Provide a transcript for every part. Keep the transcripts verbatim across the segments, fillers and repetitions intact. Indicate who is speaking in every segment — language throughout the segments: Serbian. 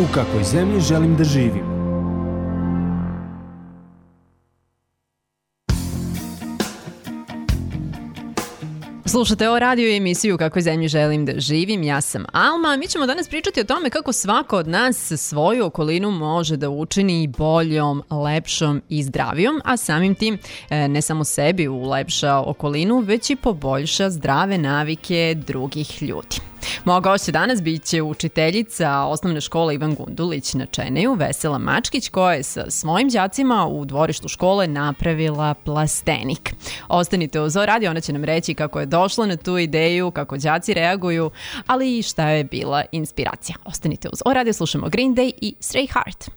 Speaker 1: U kakvoj zemlji želim da živim?
Speaker 2: Slušate o radio i emisiju U kakvoj zemlji želim da živim. Ja sam Alma. Mi ćemo danas pričati o tome kako svako od nas svoju okolinu može da učini boljom, lepšom i zdravijom, a samim tim ne samo sebi ulepša okolinu, već i poboljša zdrave navike drugih ljudi. Moja gošća danas bit će učiteljica osnovne škole Ivan Gundulić na Čeneju, Vesela Mačkić, koja je sa svojim đacima u dvorištu škole napravila plastenik. Ostanite uz O radio, ona će nam reći kako je došla na tu ideju, kako đaci reaguju, ali i šta je bila inspiracija. Ostanite uz O radio, slušamo Green Day i Stray Heart.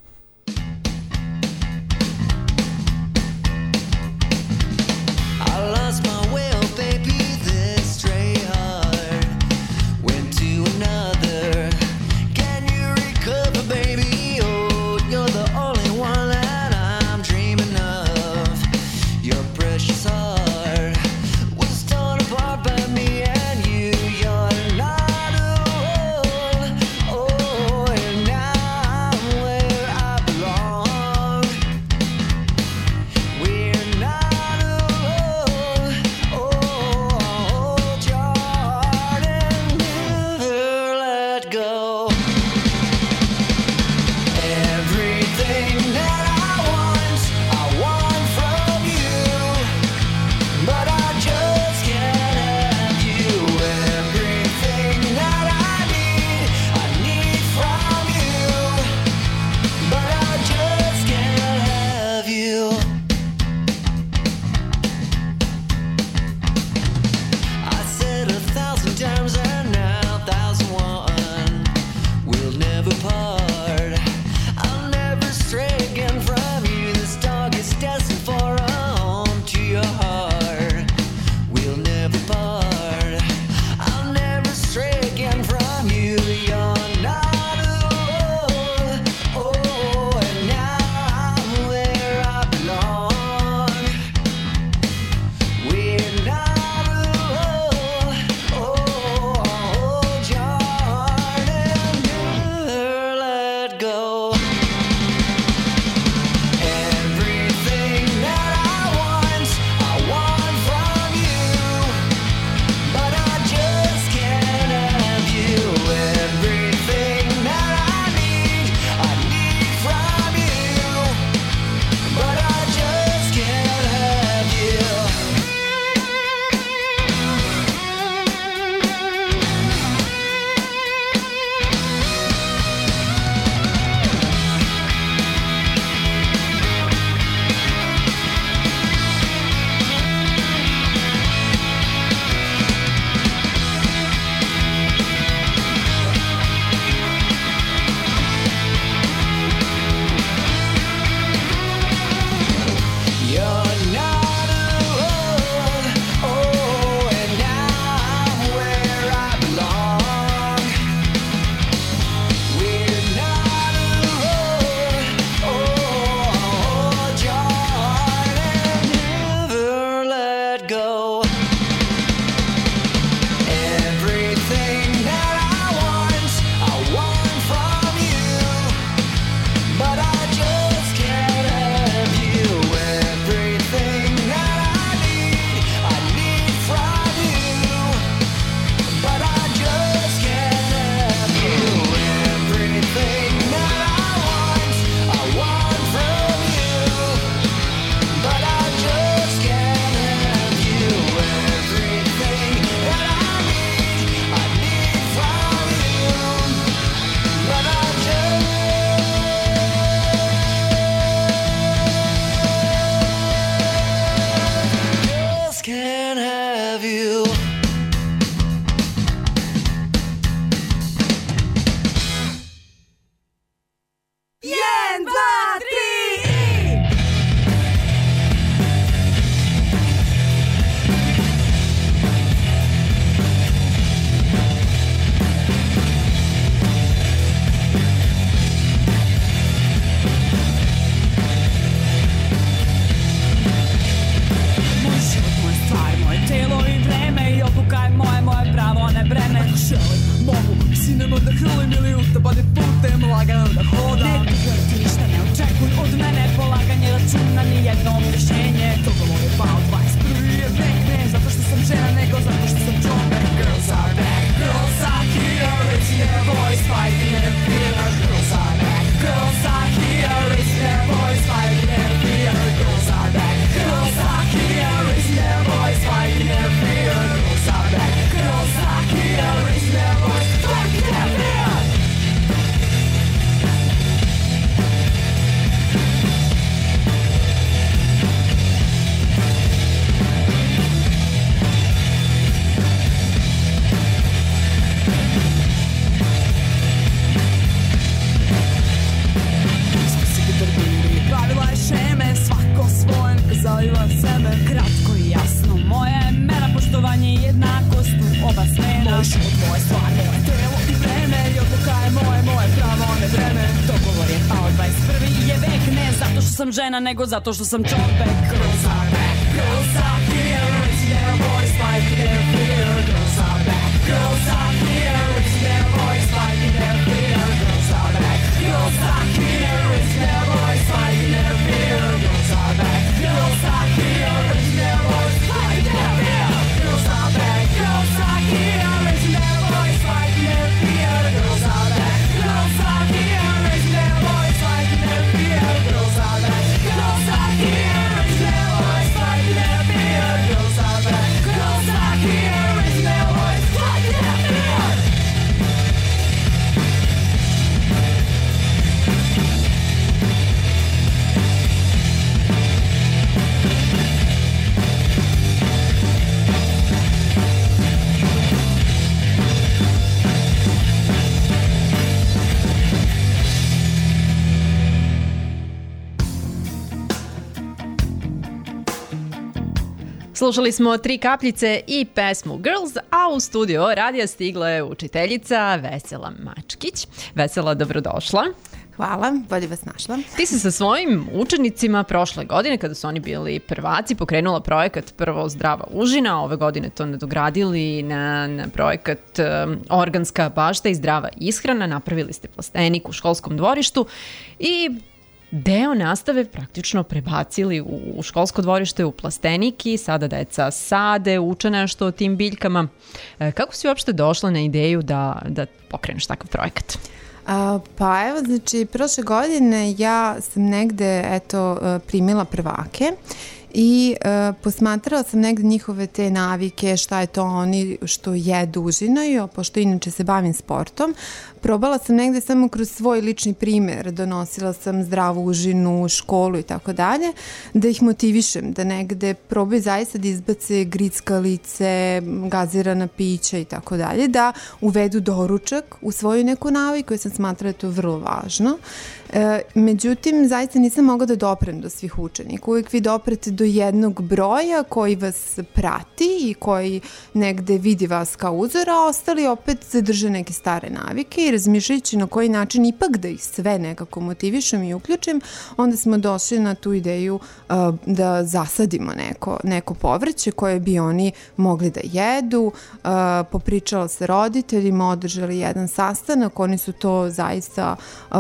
Speaker 3: Mogu, sinema da hrulim ili utabani putem lagano da život moje stvar, moje telo i vreme i odluka je moje, moje pravo, ne vreme. Dogovor je pao, dvadeset prvi je vek, ne zato što sam žena, nego zato što sam čovek. Girls are back, girls are here, raising their voice, fighting their fear. Girls are back, girls are here, raising their voice, fighting their fear. Girls are back, girls are here, raising their voice, fighting their fear. Girls are back, girls are here, raising their voice, fighting their fear. Girls are back, girls are here, raising their voice, fighting their fear. Girls are back, girls are here, raising their voice, fighting their fear. Girls are back, girls are here, raising their voice, fighting their fear. Girls are back, girls are here, raising their voice, fighting their fear.
Speaker 2: Slušali smo Tri kapljice i pesmu Girls, a u studio radija stigla je učiteljica Vesela Mačkić. Vesela, dobrodošla.
Speaker 4: Hvala, bolje vas našla.
Speaker 2: Ti si sa svojim učenicima prošle godine, kada su oni bili prvaci, pokrenula projekat prvo Zdrava užina, ove godine to nadogradili na, na projekat um, Organska bašta i zdrava ishrana, napravili ste plastenik u školskom dvorištu i deo nastave praktično prebacili u školsko dvorište, u plastenik i sada deca sade, uče nešto o tim biljkama. Kako si uopšte došla na ideju da, da pokreneš takav projekat?
Speaker 4: A, pa evo, znači, prošle godine ja sam negde, eto, primila prvake i e, posmatrala sam negde njihove te navike, šta je to oni što jedu užinaju, pošto inače se bavim sportom. Probala sam negde samo kroz svoj lični primer, donosila sam zdravu užinu u školu i tako dalje, da ih motivišem, da negde probaju zaista da izbace grickalice, gazirana pića i tako dalje, da uvedu doručak u svoju neku naviku, jer sam smatrala da je to vrlo važno. E, međutim, zaista nisam mogla da doprem do svih učenika. Uvijek vi doprete do jednog broja koji vas prati i koji negde vidi vas kao uzor, a ostali opet zadrže neke stare navike i razmišljajući na koji način ipak da ih sve nekako motivišem i uključim, onda smo došli na tu ideju uh, da zasadimo neko, neko povrće koje bi oni mogli da jedu. Uh, popričala sa roditeljima, održali jedan sastanak, oni su to zaista uh,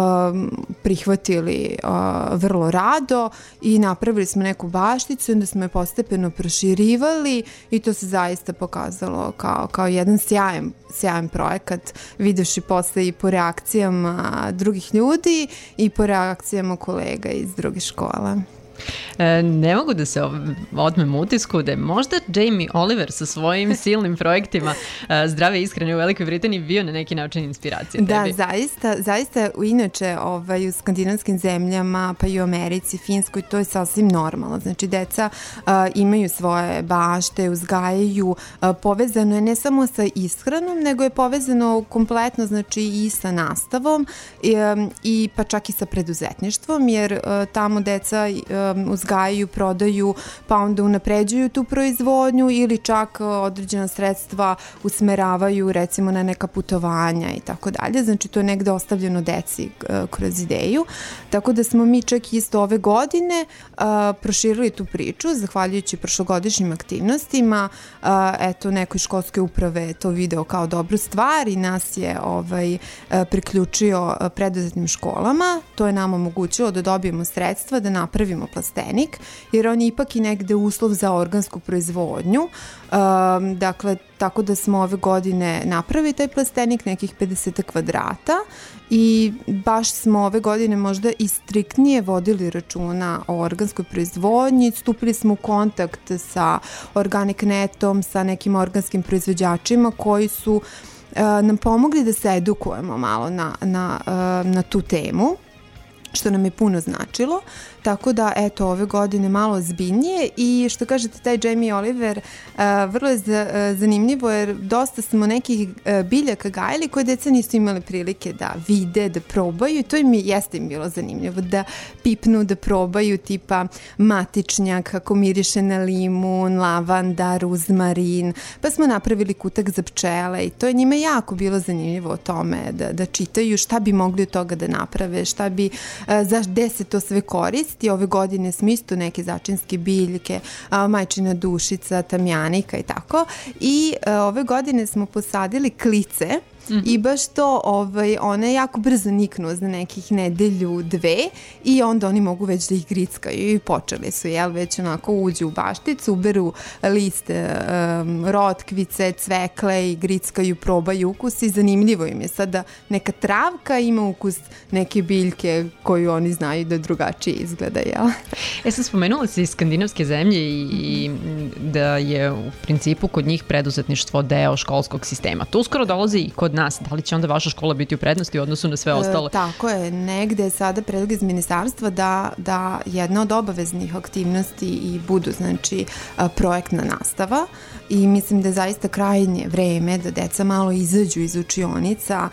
Speaker 4: prihvatili uh, vrlo rado i napravili smo neku bašticu, onda smo je postepeno proširivali i to se zaista pokazalo kao, kao jedan sjajan, sjajan projekat, videvši posle i po reakcijama drugih ljudi i po reakcijama kolega iz drugih škola.
Speaker 2: E, ne mogu da se odmem utisku da je možda Jamie Oliver sa svojim silnim projektima e, zdrave ishrane u Velikoj Britaniji bio na neki način inspiracija
Speaker 4: da,
Speaker 2: tebi.
Speaker 4: Da, zaista, zaista inače ovaj, u skandinavskim zemljama, pa i u Americi, Finskoj, to je sasvim normalno. Znači, deca a, imaju svoje bašte, uzgajaju, a, povezano je ne samo sa ishranom, nego je povezano kompletno, znači, i sa nastavom i, i pa čak i sa preduzetništvom, jer a, tamo deca a, uzgajaju, prodaju, pa onda unapređuju tu proizvodnju ili čak određena sredstva usmeravaju recimo na neka putovanja i tako dalje. Znači to je negde ostavljeno deci kroz ideju. Tako da smo mi čak isto ove godine uh, proširili tu priču, zahvaljujući prošlogodišnjim aktivnostima. Uh, eto, nekoj školske uprave to video kao dobru stvar i nas je ovaj, uh, priključio preduzetnim školama. To je nam omogućilo da dobijemo sredstva, da napravimo plastenik, jer on je ipak i negde uslov za organsku proizvodnju. Um, dakle, tako da smo ove godine napravili taj plastenik, nekih pedeset kvadrata i baš smo ove godine možda i striktnije vodili računa o organskoj proizvodnji, stupili smo u kontakt sa Organic Netom, sa nekim organskim proizvođačima koji su uh, nam pomogli da se edukujemo malo na, na, uh, na tu temu. što nam je puno značilo, tako da eto ove godine malo ozbiljnije i što kažete taj Jamie Oliver uh, vrlo je za, uh, zanimljivo jer dosta smo nekih uh, biljaka gajili koje deca nisu imali prilike da vide, da probaju i to im je, jeste im bilo zanimljivo da pipnu, da probaju tipa matičnjak kako miriše na limun, lavanda, ruzmarin, pa smo napravili kutak za pčele i to je njima jako bilo zanimljivo o tome da, da čitaju šta bi mogli od toga da naprave, šta bi za gde se to sve koristi. Ove godine smo isto neke začinske biljke, majčina dušica, tamjanika i tako. I ove godine smo posadili klice. Mm-hmm. I baš to, ovaj, one jako brzo niknu za nekih nedelju, dve i onda oni mogu već da ih grickaju i počeli su, jel, već onako uđu u bašticu, uberu liste, um, rotkvice, cvekle i grickaju, probaju ukus i zanimljivo im je sada neka travka ima ukus neke biljke koju oni znaju da drugačije izgleda, jel?
Speaker 2: E sad spomenula si skandinavske zemlje i, i da je u principu kod njih preduzetništvo deo školskog sistema. To uskoro dolazi i kod nas. Da li će onda vaša škola biti u prednosti u odnosu na sve ostale?
Speaker 4: E, tako je. Negde je sada predlog iz ministarstva da, da jedna od obaveznih aktivnosti i budu, znači, projektna nastava i mislim da je zaista krajnje vreme da deca malo izađu iz učionica,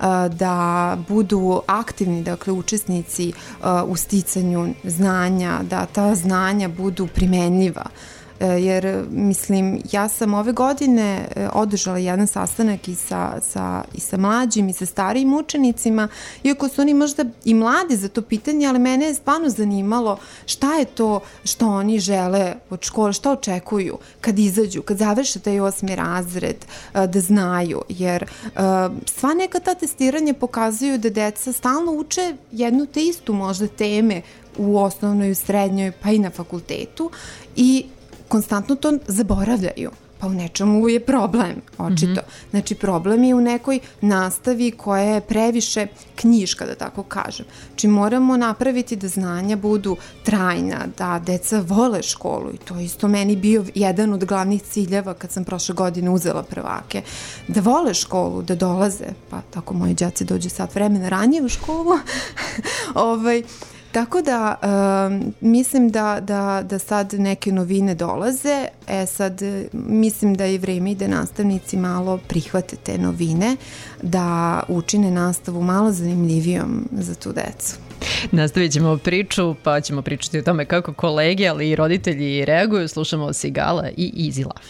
Speaker 4: da budu aktivni, dakle, učesnici u sticanju znanja, da ta znanja budu primenljiva. Jer, mislim, ja sam ove godine održala jedan sastanak i sa, sa, i sa mlađim i sa starijim učenicima, iako su oni možda i mladi za to pitanje, ali mene je stvarno zanimalo šta je to što oni žele od škole, šta očekuju kad izađu, kad završe taj osmi razred, da znaju, jer sva neka ta testiranja pokazuju da deca stalno uče jednu te istu možda teme u osnovnoj, u srednjoj, pa i na fakultetu i konstantno to zaboravljaju, pa u nečemu je problem, očito. Mm-hmm. Znači, problem je u nekoj nastavi koja je previše knjiška, da tako kažem. Znači, moramo napraviti da znanja budu trajna, da deca vole školu i to isto meni bio jedan od glavnih ciljeva kad sam prošle godine uzela prvake, da vole školu, da dolaze, pa tako moji đaci dođu sat vremena ranije u školu, ovaj, tako da um, mislim da, da, da sad neke novine dolaze, e sad mislim da je vreme i da nastavnici malo prihvate te novine, da učine nastavu malo zanimljivijom za tu decu.
Speaker 2: Nastavit ćemo priču, pa ćemo pričati o tome kako kolege, ali i roditelji reaguju. Slušamo Sigala i Easy Love.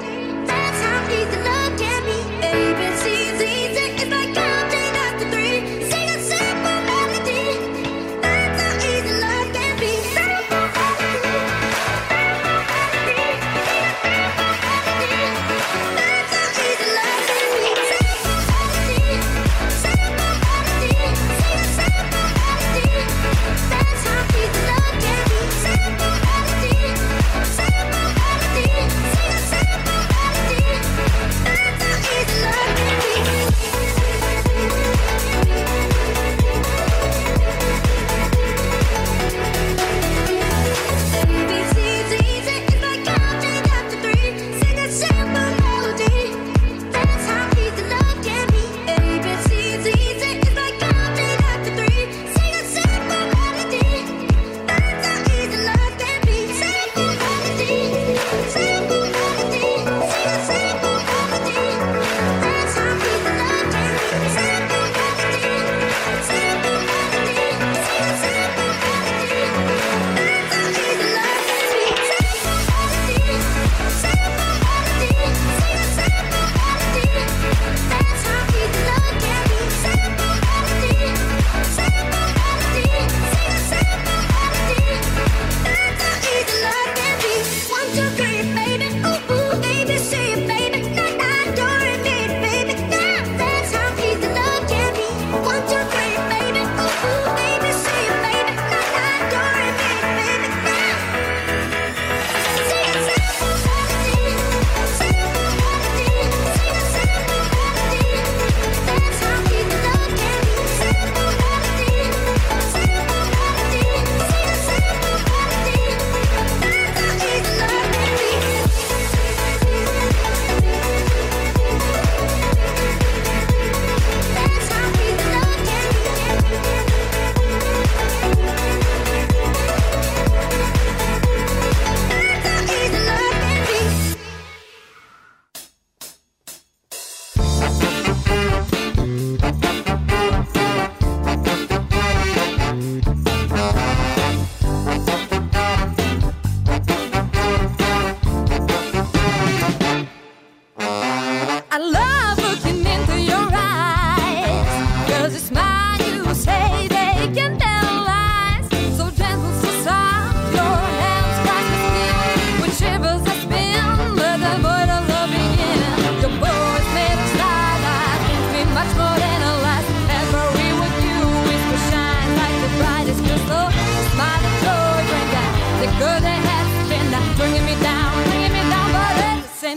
Speaker 5: It's like counting up to three.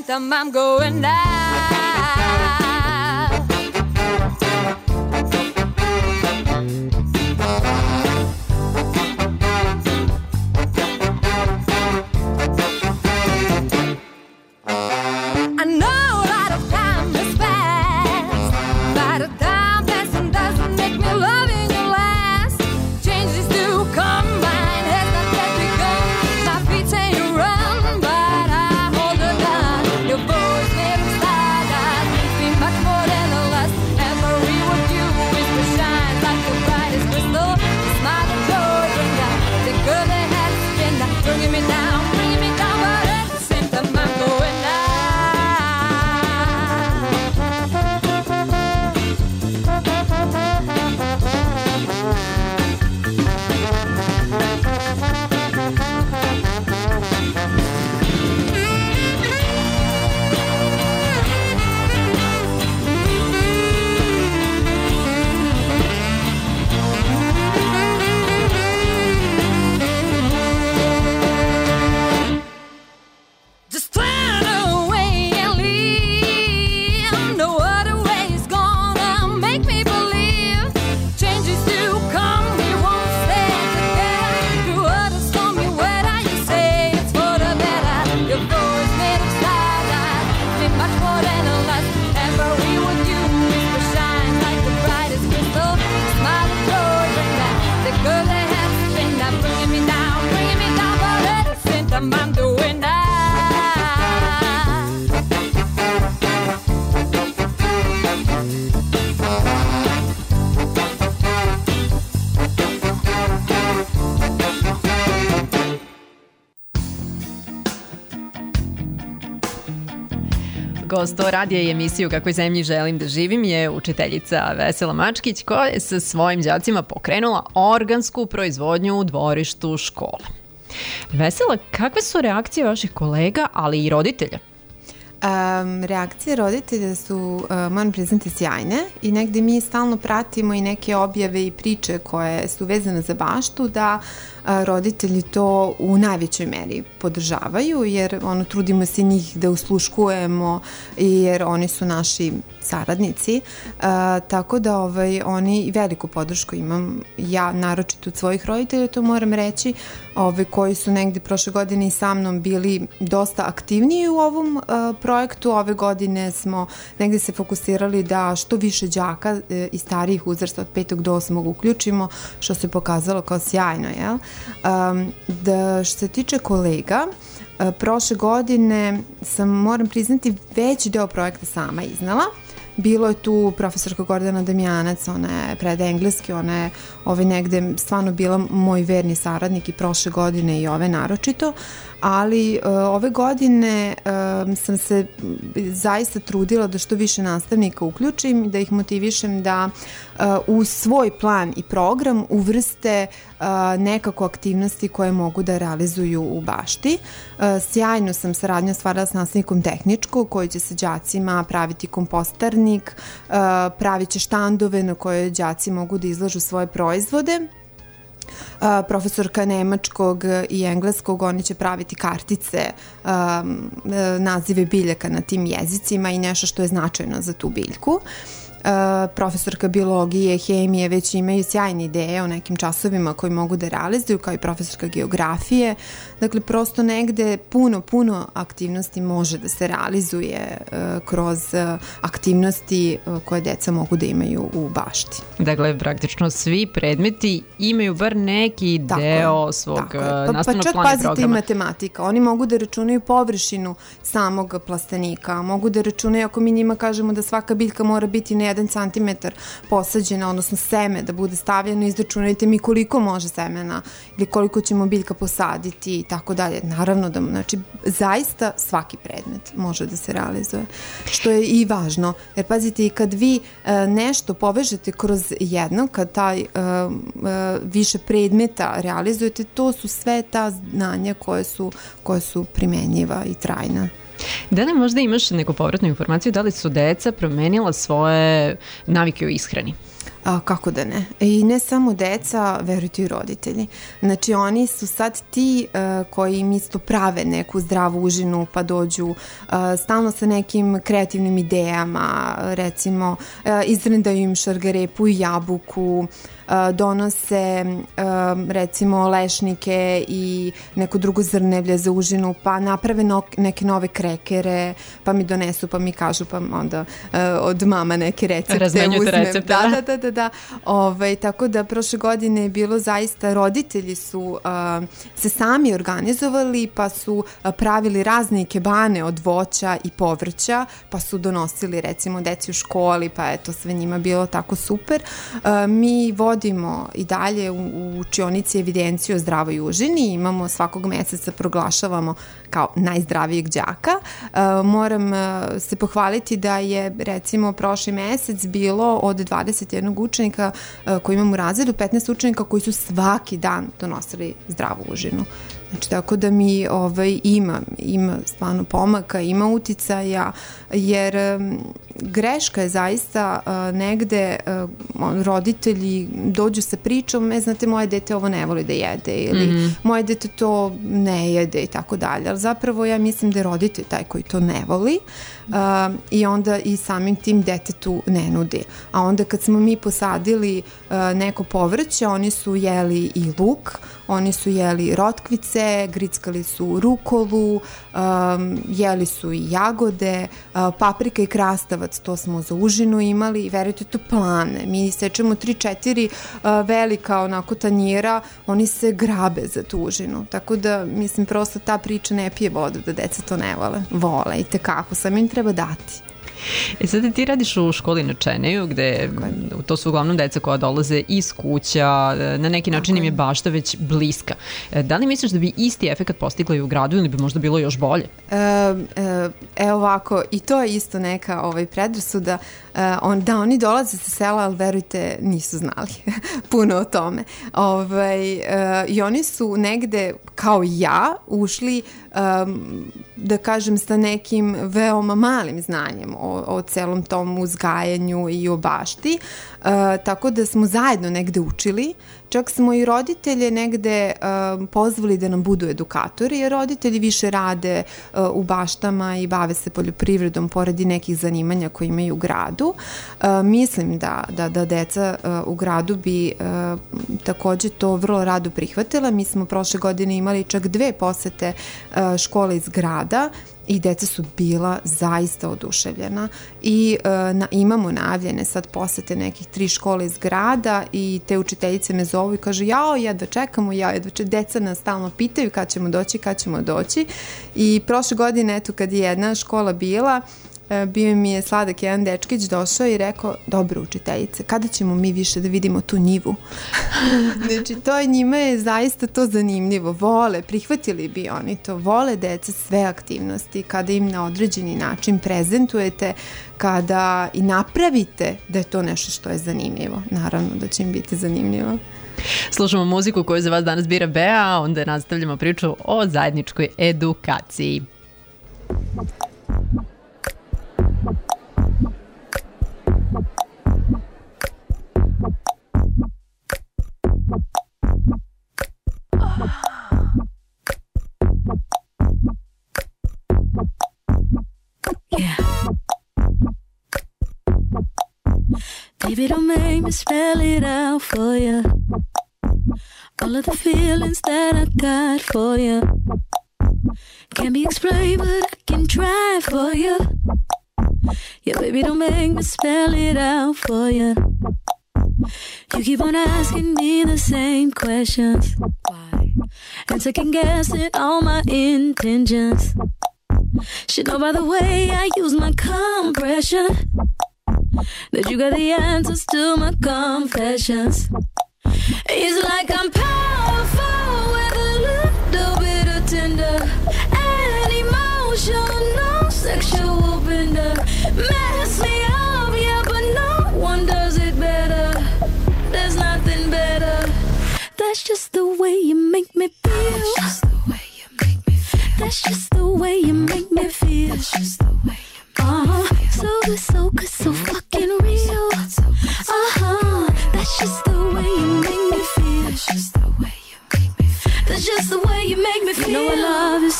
Speaker 3: symptom, I'm going now. I know a lot of time has passed, but a time passing doesn't make me loving you last. Changes do come, mine has not yet begun. My feet say you run, but I hold her down. Your voice made of stardust makes me much more than a lust. Every word you whisper shines like the brightest crystal. The smile and joy bring down the girl that has been down, bringing me down, bringing me down, but at the same time I'm going down. Just turn away and leave. No other way is gonna make me believe. Changes do come, we won't stand together. Through other stormy weather, you say it's for the better. Your voice made of stardust, be much more than a lust. Every word you whisper shines like the brightest crystal. Smile and joy bring down the girl that has been down, bringing me down, bringing me down, but at the same time I'm doing that.
Speaker 2: Gost o radija i emisiju Kakvoj zemlji želim da živim je učiteljica Vesela Mačkić koja je sa svojim đacima pokrenula organsku proizvodnju u dvorištu škole. Vesela, kakve su reakcije vaših kolega, ali i roditelja?
Speaker 4: Um, reakcije roditelja su, uh, moram priznati, sjajne i negde mi stalno pratimo i neke objave i priče koje su vezane za baštu da uh, roditelji to u najvećoj meri podržavaju, jer ono, trudimo se njih da usluškujemo jer oni su naši saradnici, uh, tako da ovaj, oni veliku podršku imam ja, naročito od svojih roditelja, to moram reći, ovaj, koji su negde prošle godine i sa mnom bili dosta aktivniji u ovom uh, projektu. Ove godine smo negde se fokusirali da što više đaka uh, i starijih uzrasta od petog do osmog uključimo, što se pokazalo kao sjajno, jel? Um, da što se tiče kolega, uh, prošle godine sam, moram priznati, veći deo projekta sama iznala. Bilo je tu profesorka Gordana Damjanac, ona je predaje engleski, ona je ove negde stvarno bila moj verni saradnik i prošle godine i ove naročito, ali uh, ove godine uh, sam se zaista trudila da što više nastavnika uključim, da ih motivišem da uh, u svoj plan i program uvrste uh, nekako aktivnosti koje mogu da realizuju u bašti. Uh, sjajno sam saradnju stvarala s nastavnikom tehničkog koji će sa đacima praviti kompostarnik, uh, pravit će štandove na koje đaci mogu da izlažu svoje proizvode. Uh, profesorka nemačkog i engleskog, oni će praviti kartice, um, nazive biljaka na tim jezicima i nešto što je značajno za tu biljku. Uh, profesorka biologije, hemije već imaju sjajne ideje o nekim časovima koji mogu da realizuju, kao i profesorka geografije. Dakle, prosto negde puno, puno aktivnosti može da se realizuje uh, kroz uh, aktivnosti uh, koje deca mogu da imaju u bašti.
Speaker 2: Dakle, praktično svi predmeti imaju bar neki tako deo je, svog
Speaker 4: pa,
Speaker 2: nastavnog
Speaker 4: pa
Speaker 2: plana i programa. Pa čak
Speaker 4: pazite i matematika. Oni mogu da računaju površinu samog plastenika, mogu da računaju, ako mi njima kažemo da svaka biljka mora biti na jedan centimetar posađena, odnosno seme da bude stavljeno, izračunajte mi koliko može semena ili koliko ćemo biljka posaditi i tako dalje. Naravno da, znači, zaista svaki predmet može da se realizuje, što je i važno, jer pazite, i kad vi e, nešto povežete kroz jedno, kad taj e, e, više predmeta realizujete, to su sve ta znanja koje su, koje su primenjiva i trajna.
Speaker 2: Da li možda imaš neku povratnu informaciju da li su deca promenila svoje navike u ishrani?
Speaker 4: A, kako da ne? I ne samo deca, verujte i roditelji. Znači oni su sad ti uh, koji im isto prave neku zdravu užinu pa dođu uh, stalno sa nekim kreativnim idejama, recimo uh, izrendaju im šargarepu i jabuku, Uh, donose uh, recimo lešnike i neko drugo zrnevlje za užinu, pa naprave no, neke nove krekere, pa mi donesu, pa mi kažu, pa onda uh, od mama neke recepte
Speaker 2: razmenjujete
Speaker 4: uzmem.
Speaker 2: recepte,
Speaker 4: da,
Speaker 2: da,
Speaker 4: da, da, da. Ove, tako da prošle godine je bilo zaista, roditelji su uh, se sami organizovali, pa su uh, pravili razne ikebane od voća i povrća, pa su donosili recimo deci u školi, pa je to sve njima bilo tako super. Uh, mi vodimo i dalje u, u učionici evidenciju o zdravoj užini, imamo svakog meseca proglašavamo kao najzdravijeg đaka. Uh, moram uh, se pohvaliti da je recimo prošli mesec bilo od dvadeset jednog učenika uh, koji imamo u razredu, petnaest učenika koji su svaki dan donosili zdravu užinu. Znači, tako da mi ovaj, ima, ima stvarno pomaka, ima uticaja, jer um, greška je zaista uh, negde uh, roditelji dođu sa pričom, e, znate, moje dete ovo ne voli da jede ili mm-hmm. moje dete to ne jede i tako dalje. Ali zapravo ja mislim da je roditelj taj koji to ne voli uh, i onda i samim tim detetu ne nudi. A onda kad smo mi posadili uh, neko povrće, oni su jeli i luk, oni su jeli rotkvice, grickali su rukolu, um, jeli su i jagode, uh, paprika i krastavac, to smo za užinu imali i verujte, to plane. Mi sečemo tri četiri uh, velika onako tanjira, oni se grabe za tu užinu. Tako da, mislim, prosto ta priča ne pije vodu da deca to ne vole. Vole i tekako, sam im treba dati.
Speaker 2: E sada ti radiš u školi na Čeneju, gde to su uglavnom deca koja dolaze iz kuća, na neki način im je bašta već bliska. Da li misliš da bi isti efekat postigla i u gradu ili bi možda bilo još bolje?
Speaker 4: E, e, e ovako, i to je isto neka ovaj, predrasuda, e, on, da oni dolaze sa sela, ali verujte, nisu znali puno o tome. Ovaj, e, I oni su negde, kao i ja, ušli Um, da kažem sa nekim veoma malim znanjem o, o celom tom uzgajanju i o bašti, uh, tako da smo zajedno negde učili, čak smo i roditelje negde um, pozvali da nam budu edukatori, jer roditelji više rade uh, u baštama i bave se poljoprivredom pored i nekih zanimanja koje imaju u gradu. Uh, mislim da, da, da deca uh, u gradu bi uh, takođe to vrlo rado prihvatila. Mi smo prošle godine imali čak dve posete uh, škole iz grada i deca su bila zaista oduševljena i uh, na, imamo najavljene sad posete nekih tri škole iz grada i te učiteljice me zovu i kaže jao, jedva čekamo, ja jedva čekamo, deca nas stalno pitaju kad ćemo doći, kad ćemo doći i prošle godine, eto, kad je jedna škola bila, bio mi je sladak jedan dečkić došao i rekao, dobro učiteljice, kada ćemo mi više da vidimo tu njivu? Znači, to je, njima je zaista to zanimljivo, vole, prihvatili bi oni to, vole deca sve aktivnosti, kada im na određeni način prezentujete, kada i napravite da je to nešto što je zanimljivo, naravno da će im biti zanimljivo.
Speaker 2: Slušamo muziku koju za vas danas bira Bea, a onda nastavljamo priču o zajedničkoj edukaciji.
Speaker 5: Yeah. Baby, don't make me spell it out for you. All of the feelings that I got for you can't be explained, but I can try for you. Yeah, baby, don't make me spell it out for you. You keep on asking me the same questions. Why? And second guessing all my intentions. Should know by the way I use my compression that you got the answers to my confessions. It's like I'm powerful with a little bit of tender and emotional, sexual bender. Mess me up, yeah, but no one does it better. There's nothing better. That's just the way you make me feel. That's just the way you make me feel. That's just the way you make me feel. That's just the way you make me feel. Uh-huh. So good, so good, so fucking real. Uh-huh.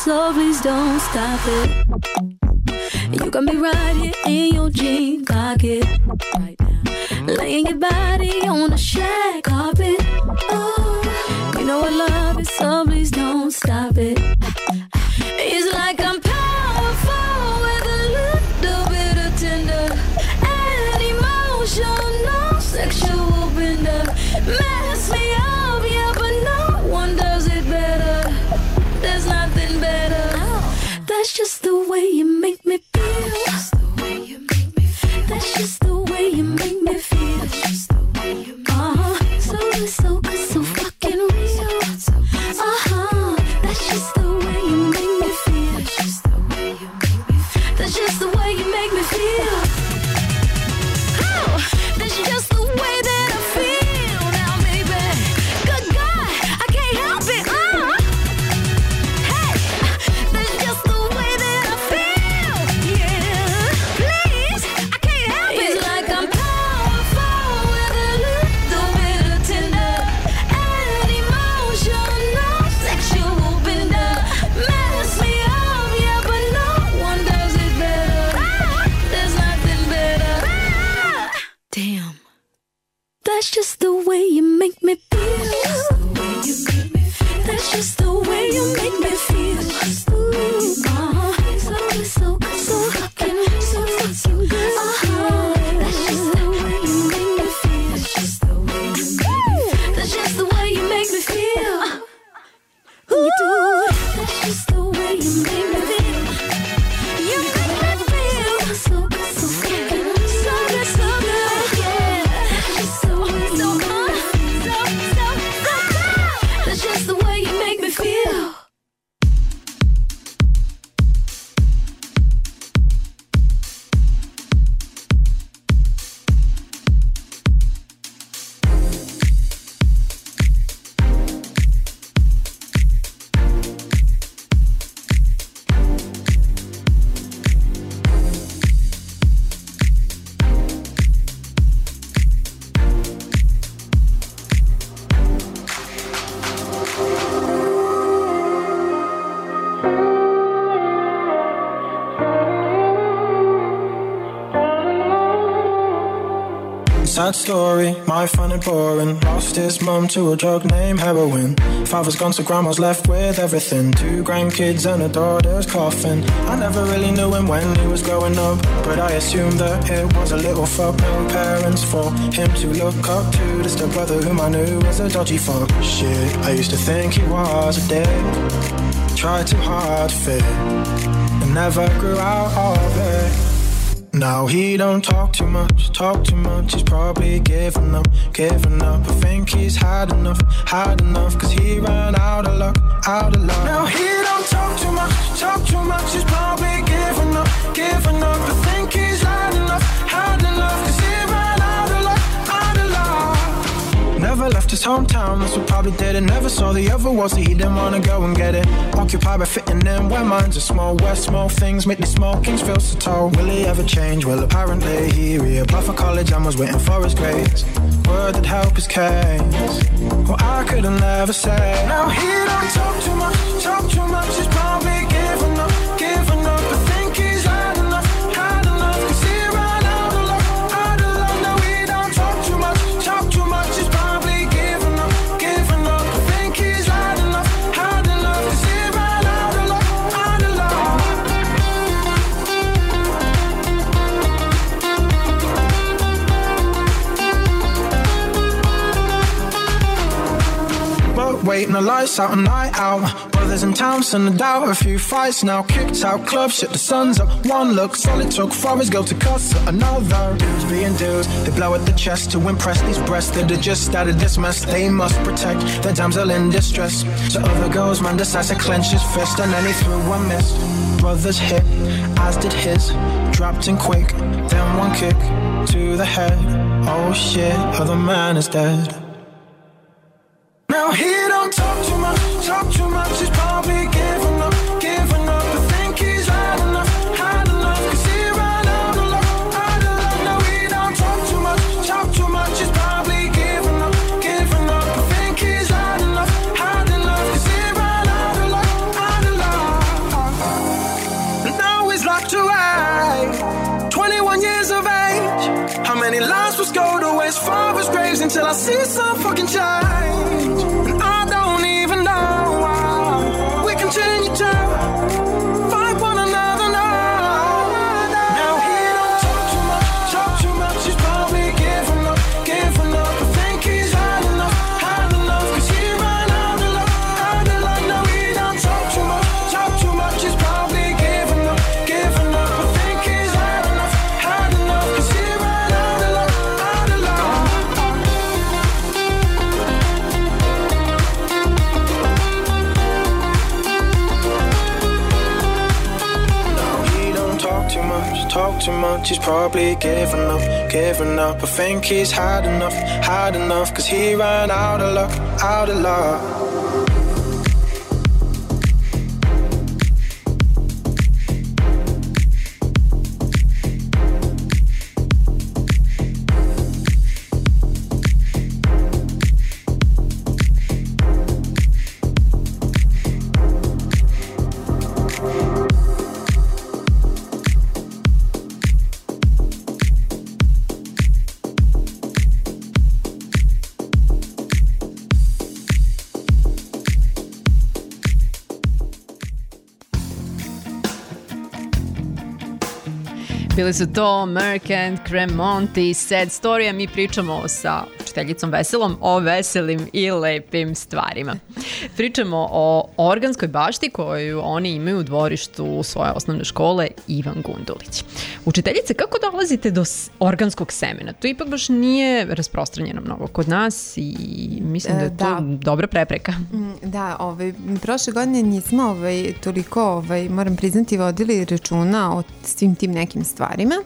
Speaker 5: so please don't stop it. You got me right here in your jean pocket, right now, laying your body on the shag carpet. Oh, you know I love it, so please don't stop it. It's like I'm powerful with a little bit of tender and emotional, sexual bender. Mess me up, yeah, but no one does it better. There's nothing better. That's just the way you make me feel. That's the way you make me feel. That's just the way you make me feel. That's just the way you make me feel. Uh-huh. So good, so good, so fucking real. Uh-huh. That's just the way you make me feel. That's just the way you make me feel. That's just the way you make me feel. Oh, that's just the way that I feel now, baby. Good God, I can't help it. Uh. Hey, that's just the way that I feel. Yeah, please, I can't help it. It's like I'm powerful with a little bit of tender and emotional, sexual bender. Mess me up, yeah, but no one does it better. There's nothing better. Damn. That's just the way you make me feel. That's just the way you make me feel. Ooh, uh-huh. So good, so good, so fucking, so fucking good. Uh-huh. That's just the way you make me feel. That's just the way you make me feel. That's just the way you make me feel. You do it. That's just the way you make me feel. You make me feel so good, so fucking, so good, so good. Yeah. That's just the way you make me feel. So, so, so good. That's just the way you make me feel.
Speaker 6: Sad story, my fun and boring. Lost his mum to a drug named heroin. Father's gone so grandma's left with everything. Two grandkids and a daughter's coffin. I never really knew him when he was growing up, but I assumed that it was a little fuck. No parents for him to look up to. The stepbrother whom I knew was a dodgy fuck. Shit, I used to think he was a dick. Tried too hard to fit and never grew out of it. Now he don't talk too much, talk too much. He's probably giving up, giving up. I think he's had enough, had enough. Cause he ran out of luck, out of luck. Now he don't talk too much, talk too much. He's probably giving up, giving up. I think he's had enough, had enough. Cause he ran out of luck, out of luck. Never left his hometown, that's what probably did it. Never saw the other world, so he didn't wanna go and get it. Occupied by fitting in where minds are small. Where small things make these small kings feel so tall. Will he ever change? Well, apparently he reapplied for college and was waiting for his grades. Word that help his case. Well, I could have never said. Now he don't talk too much, talk too much. He's probably giving up, giving up. I think he's had enough, had enough. Cause he ran out of luck, out of luck. Now he don't talk too much, talk too much. He's probably giving up, giving up. I think he's had enough, had enough. Cause he ran out of luck, out of luck. But waiting the lights out, a night out. Brothers in town, send a doubt. A few fights now, kicked out club. Shit, the sun's up. One look, solid took for his girl to cuss at another. Dudes being dudes, they blow at the chest to impress these breasts that are just started this mess. They must protect their damsel in distress. So other girls, man decides to clench his fist, and then he threw a miss. Brothers hit, as did his. Dropped in quick, then one kick to the head. Oh shit, other man is dead. Now he don't talk too much, talk too much. He's probably giving up, giving up. I think he's had enough, had enough. Cause he ran out of luck, out of luck. Now he don't talk too much, talk too much. He's probably giving up, giving up. I think he's had enough, had enough. Cause he ran out of luck, out of luck. many lives will go to waste, father's graves until I see some fucking change. And I don't even know why. We continue to fight one another now. Now he don't talk too much, talk too much. He's probably giving up, giving up. I think he's had enough, had enough. Cause he ran out of luck, out of luck. No, he don't talk too much, talk too much. He's probably giving up, giving up. I think he's had enough, had enough. Cause he ran out of luck, out of luck. No, he don't talk too much, talk too much. He's probably giving up, giving up. I think he's had enough, had enough. Cause he ran out of luck, out of luck.
Speaker 2: Bili su to Merck and Cremonti, Sad Story, a mi pričamo sa učiteljicom Veselom o veselim i lepim stvarima. Pričamo o organskoj bašti koju oni imaju u dvorištu svoje osnovne škole Ivan Gundulić. Učiteljice, kako dolazite do organskog semena? To ipak baš nije rasprostranjeno mnogo kod nas i mislim da je to
Speaker 4: Da.
Speaker 2: dobra prepreka.
Speaker 4: Da, ovaj, prošle godine nismo ovaj, toliko, ovaj, moram priznati, vodili računa o svim tim nekim stvarima,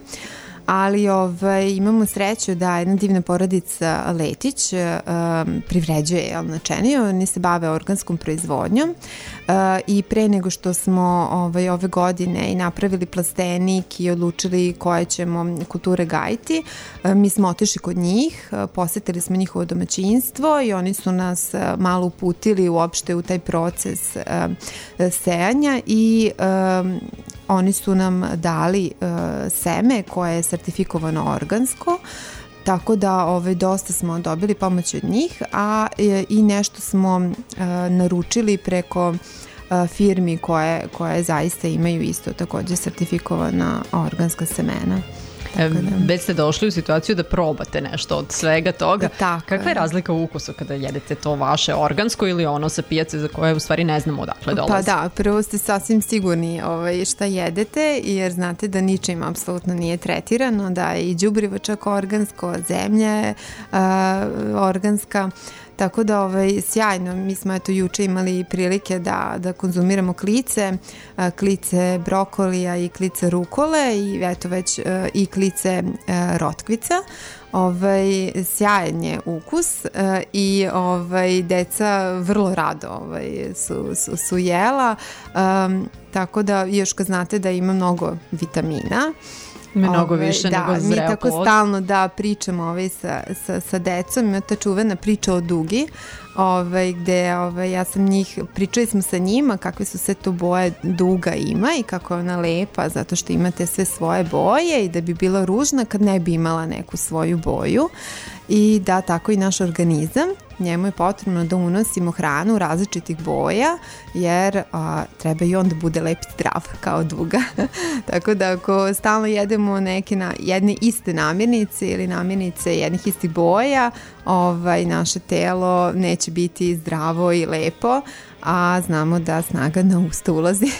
Speaker 4: ali ovaj, imamo sreću da jedna divna porodica Letić um, privređuje jel, načeniju, oni se bave organskom proizvodnjom uh, i pre nego što smo ovaj, ove godine i napravili plastenik i odlučili koje ćemo kulture gajiti, uh, mi smo otišli kod njih, uh, posetili smo njihovo domaćinstvo i oni su nas uh, malo uputili uopšte u taj proces uh, sejanja i um, oni su nam dali uh, seme koje je sertifikovano organsko, tako da ovaj, dosta smo dobili pomoć od njih, a e, i nešto smo uh, naručili preko uh, firmi koje, koje zaista imaju isto takođe sertifikovana organska semena.
Speaker 2: E, već ste došli u situaciju da probate nešto od svega toga.
Speaker 4: Tako
Speaker 2: Kakva je razlika u ukusu kada jedete to vaše organsko ili ono sa pijace za koje u stvari ne znamo odakle dolazi?
Speaker 4: Pa da, prvo ste sasvim sigurni ovaj, šta jedete, jer znate da ničim apsolutno nije tretirano, da je i đubrivo čak organsko, zemlja je uh, organska. Tako da ovaj, sjajno, mi smo eto juče imali prilike da, da konzumiramo klice, a, klice brokolija i klice rukole i eto već a, i klice a, rotkvica. Ovaj, sjajan je ukus a, i ovaj, deca vrlo rado ovaj, su, su, su jela, a, tako da još kad znate da ima mnogo vitamina,
Speaker 2: Mnogo
Speaker 4: Ove,
Speaker 2: više
Speaker 4: da,
Speaker 2: nego zreo
Speaker 4: mi tako
Speaker 2: plod.
Speaker 4: stalno da pričamo ovaj, sa, sa, sa decom, ima ta čuvena priča o dugi, ovaj, gde ovaj, ja sam njih, pričali smo sa njima kakve su sve to boje duga ima i kako je ona lepa zato što imate sve svoje boje i da bi bila ružna kad ne bi imala neku svoju boju. I da, tako i naš organizam, njemu je potrebno da unosimo hranu različitih boja, jer a, treba i on da bude lep i zdrav kao duga. Tako da ako stalno jedemo neke na, jedne iste namirnice ili namirnice jednih istih boja, ovaj, naše telo neće biti zdravo i lepo, a znamo da snaga na usta ulazi.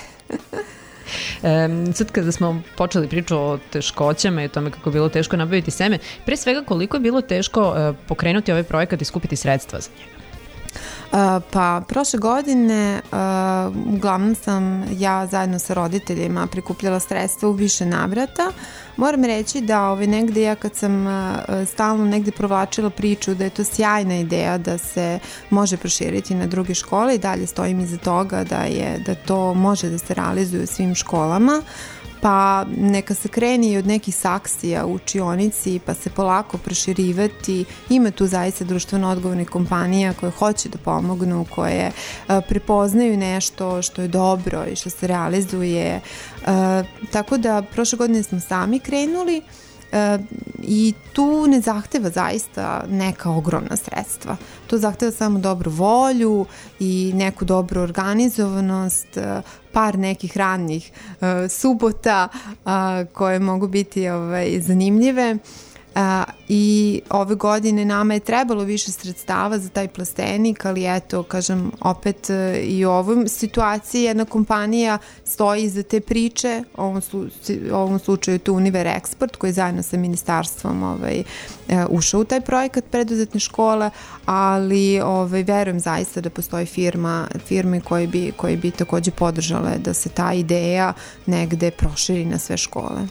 Speaker 2: E, sad kada smo počeli priču o teškoćama i o tome kako je bilo teško nabaviti seme, pre svega koliko je bilo teško e, pokrenuti ovaj projekat i skupiti sredstva za njega?
Speaker 4: Uh, pa prošle godine uh, uglavnom sam ja zajedno sa roditeljima prikupljala sredstva u više navrata. Moram reći da ovaj, negde ja kad sam uh, stalno negde provlačila priču da je to sjajna ideja da se može proširiti na druge škole i dalje stojim iza toga da, je, da to može da se realizuje u svim školama. Pa neka se kreni od nekih saksija u učionici pa se polako proširivati. Ima tu zaista društveno odgovornih kompanija koje hoće da pomognu, koje a, prepoznaju nešto što je dobro i što se realizuje. A, tako da prošle godine smo sami krenuli e, i tu ne zahteva zaista neka ogromna sredstva. Tu zahteva samo dobru volju i neku dobru organizovanost, par nekih radnih e, subota a, koje mogu biti ovaj, zanimljive. Uh, i ove godine nama je trebalo više sredstava za taj plastenik, ali eto, kažem, opet uh, i u ovoj situaciji jedna kompanija stoji iza te priče, u ovom, slu, u ovom slučaju to Univer Export, koji je zajedno sa ministarstvom ovaj, uh, ušao u taj projekat preduzetne škole, ali ovaj, verujem zaista da postoji firma, firme koje bi, koje bi takođe podržale da se ta ideja negde proširi na sve škole.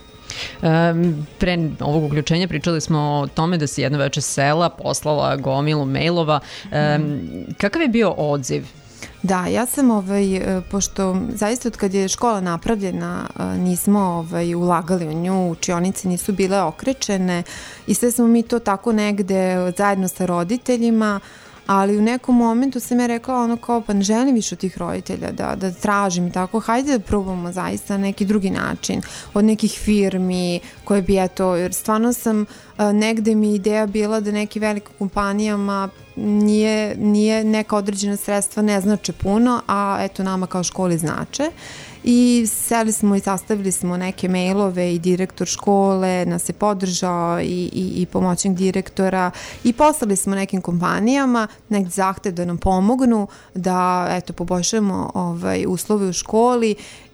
Speaker 2: Um, pre ovog uključenja pričali smo o tome da si jedno veče sela, poslala gomilu mailova. Um, kakav je bio odziv?
Speaker 4: Da, ja sam, ovaj, pošto zaista od kad je škola napravljena nismo ovaj, ulagali u nju, učionice nisu bile okrečene i sve smo mi to tako negde zajedno sa roditeljima, ali u nekom momentu sam ja rekla ono kao, pa ne želim više od tih roditelja da, da tražim i tako, hajde da probamo zaista neki drugi način, od nekih firmi koje bi, eto, jer stvarno sam, negde mi ideja bila da neki velikim kompanijama nije, nije neka određena sredstva ne znače puno, a eto nama kao školi znače. I seli smo i sastavili smo neke mailove i direktor škole nas je podržao i, i, i pomoćnik direktora i poslali smo nekim kompanijama neki zahtev da nam pomognu da eto poboljšamo ovaj, uslove u školi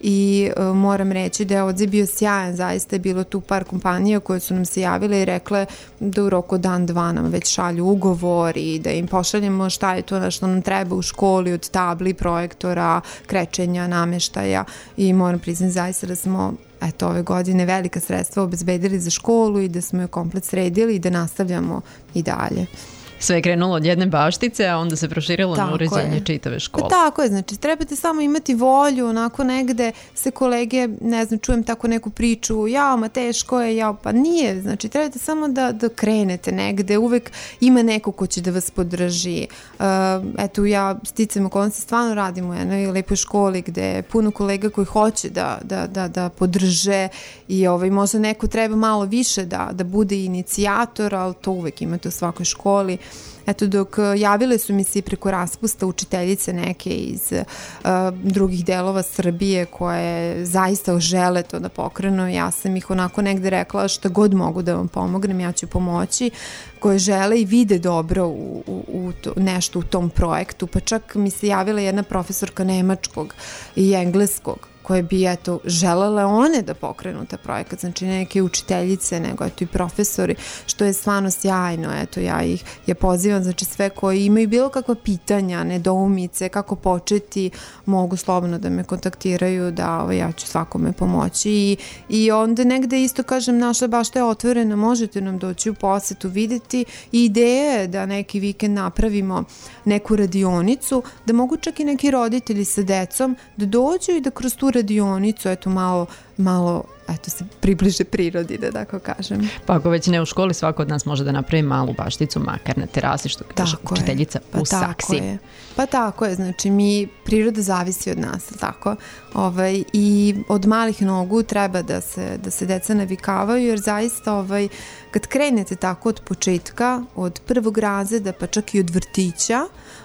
Speaker 4: i e, moram reći da je odziv bio sjajan, zaista je bilo tu par kompanija koje su nam se javile i rekle da u roku dan dva nam već šalju ugovor i da im pošaljemo šta je to na što nam treba u školi od tabli, projektora, krečenja, nameštaja i moram priznati zaista da smo eto ove godine velika sredstva obezbedili za školu i da smo je komplet sredili i da nastavljamo i dalje.
Speaker 2: Sve je krenulo od jedne baštice, a onda se proširilo
Speaker 4: tako
Speaker 2: na uređenje
Speaker 4: je.
Speaker 2: čitave škole.
Speaker 4: Pa tako je, znači trebate samo imati volju, onako negde se kolege, ne znam, čujem tako neku priču, jao, ma teško je, jao, pa nije, znači trebate samo da, da krenete negde, uvek ima neko ko će da vas podrži. Uh, eto, ja sticam okolnosti stvarno radim u jednoj lepoj školi gde je puno kolega koji hoće da, da, da, da podrže i ovaj, možda neko treba malo više da, da bude inicijator, ali to uvek imate u svakoj školi. Eto, dok javile su mi se preko raspusta učiteljice neke iz uh, drugih delova Srbije koje zaista žele to da pokrenu, ja sam ih onako negde rekla šta god mogu da vam pomognem, ja ću pomoći, koje žele i vide dobro u, u, u to, nešto u tom projektu, pa čak mi se javila jedna profesorka nemačkog i engleskog koje bi, eto, želele one da pokrenu taj projekat, znači neke učiteljice, nego, eto, i profesori, što je stvarno sjajno, eto, ja ih, ja pozivam, znači sve koji imaju bilo kakva pitanja, nedoumice, kako početi, mogu slobodno da me kontaktiraju, da, ovo, ja ću svakome pomoći i, i onda negde isto, kažem, naša bašta je otvorena, možete nam doći u posetu, videti i ideja je da neki vikend napravimo neku radionicu, da mogu čak i neki roditelji sa decom da dođu i da kroz tu radionicu, eto, malo, malo eto, se približe prirodi, da tako kažem.
Speaker 2: Pa ako već ne u školi, svako od nas može da napravi malu bašticu, makar na terasi, što kaže učiteljica
Speaker 4: pa
Speaker 2: u saksi.
Speaker 4: Je. Pa tako je, znači mi, priroda zavisi od nas, tako? Ovaj, i od malih nogu treba da se, da se deca navikavaju, jer zaista ovaj, kad krenete tako od početka, od prvog razreda, pa čak i od vrtića,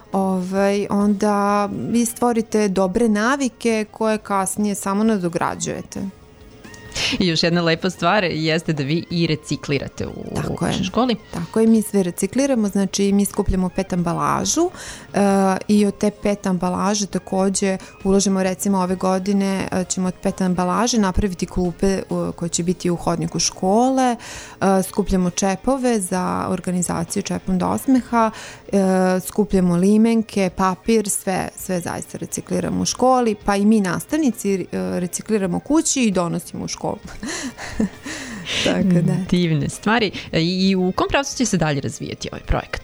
Speaker 4: Ovaj, onda vi stvorite dobre navike koje kasnije samo nadograđujete.
Speaker 2: I još jedna lepa stvar jeste da vi i reciklirate u
Speaker 4: tako
Speaker 2: vašoj školi.
Speaker 4: Tako je, mi sve recikliramo, znači mi skupljamo pet ambalažu uh, i od te pet ambalaže takođe ulažemo, recimo ove godine uh, ćemo od pet ambalaže napraviti klupe uh, koje će biti u hodniku škole, uh, skupljamo čepove za organizaciju Čepom do osmeha, uh, skupljamo limenke, papir, sve, sve zaista recikliramo u školi, pa i mi nastavnici uh, recikliramo kući i donosimo u školu. Tako da.
Speaker 2: Divne stvari. I u kom pravcu će se dalje razvijati ovaj projekat?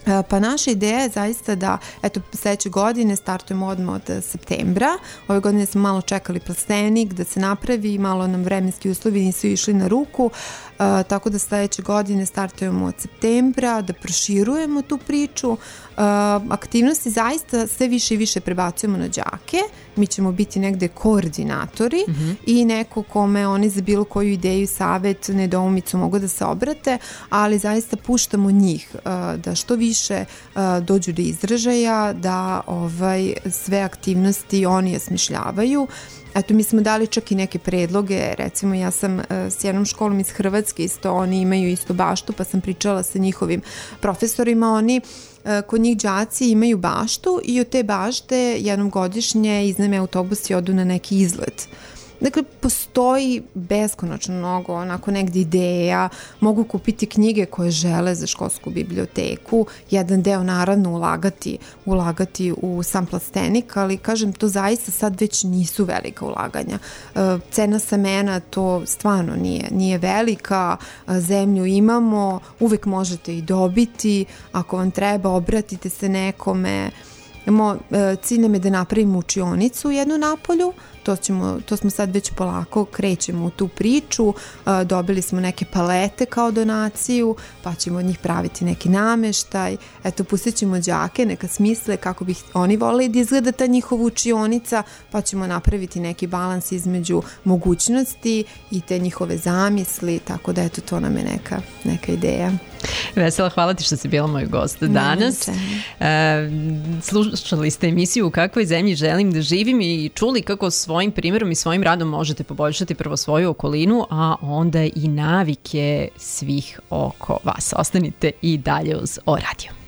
Speaker 4: Pa naša ideja je zaista da, eto, sledeće godine startujemo odmah od septembra. Ove godine smo malo čekali plastenik da se napravi, malo nam vremenski uslovi nisu išli na ruku, uh, tako da sledeće godine startujemo od septembra, da proširujemo tu priču. Uh, aktivnosti zaista sve više i više prebacujemo na đake. Mi ćemo biti negde koordinatori mm-hmm. i neko kome oni za bilo koju ideju, savet, nedoumicu mogu da se obrate, ali zaista puštamo njih uh, da što više uh, dođu do izražaja, da ovaj, sve aktivnosti oni osmišljavaju. Eto, mi smo dali čak i neke predloge, recimo ja sam uh, s jednom školom iz Hrvatske, isto oni imaju isto baštu, pa sam pričala sa njihovim profesorima, oni kod njih đaci imaju baštu i od te bašte jednom godišnje iznajme autobus i odu na neki izlet. Dakle, postoji beskonačno mnogo onako negde ideja, mogu kupiti knjige koje žele za školsku biblioteku, jedan deo naravno ulagati, ulagati u sam plastenik, ali kažem, to zaista sad već nisu velika ulaganja. Cena semena to stvarno nije, nije velika, zemlju imamo, uvek možete i dobiti, ako vam treba obratite se nekome. Mo, cilj nam je da napravimo učionicu jednu napolju, to, ćemo, to smo sad već polako krećemo u tu priču, dobili smo neke palete kao donaciju, pa ćemo od njih praviti neki nameštaj, eto pustit ćemo đake, neka smisle kako bi oni voleli da izgleda ta njihova učionica, pa ćemo napraviti neki balans između mogućnosti i te njihove zamisli, tako da eto to nam je neka, neka ideja.
Speaker 2: Vesela, hvala ti što si bila moj gost danas. E, slušali ste emisiju U kakvoj zemlji želim da živim i čuli kako svojim primjerom i svojim radom možete poboljšati prvo svoju okolinu, a onda i navike svih oko vas. Ostanite i dalje uz O Radio.